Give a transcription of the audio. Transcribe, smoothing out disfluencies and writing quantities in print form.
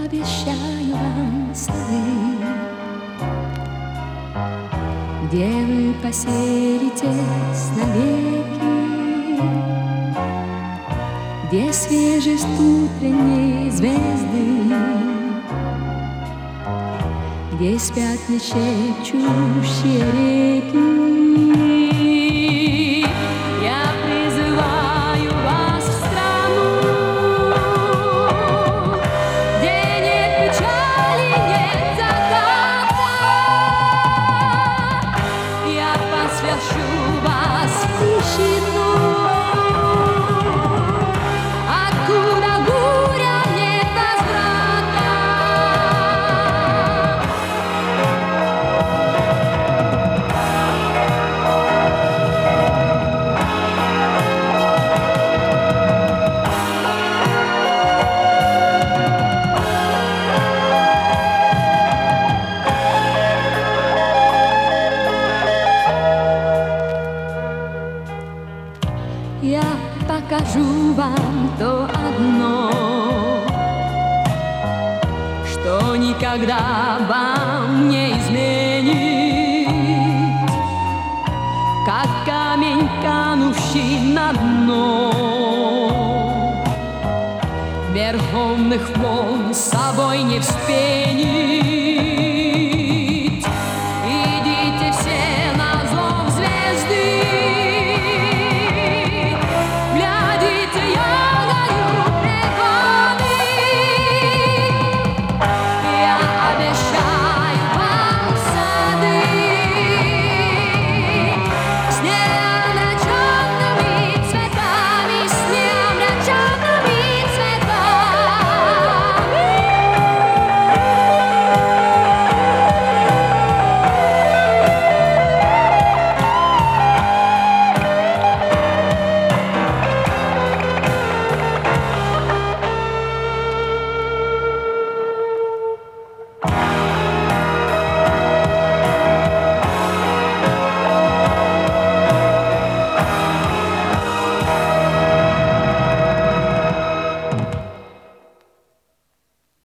обещаю вам сады, где вы поселитесь навеки, где свежесть утренней звезды, где спят не шепчущие реки. Я призываю вас в страну, где нет печали, нет заката. Я посвящу вас в тишину, откуда буря нет возврата. Я покажу вам то одно, что никогда вам не изменит, как камень, канувший на дно верховных волн, с собой не вспенит.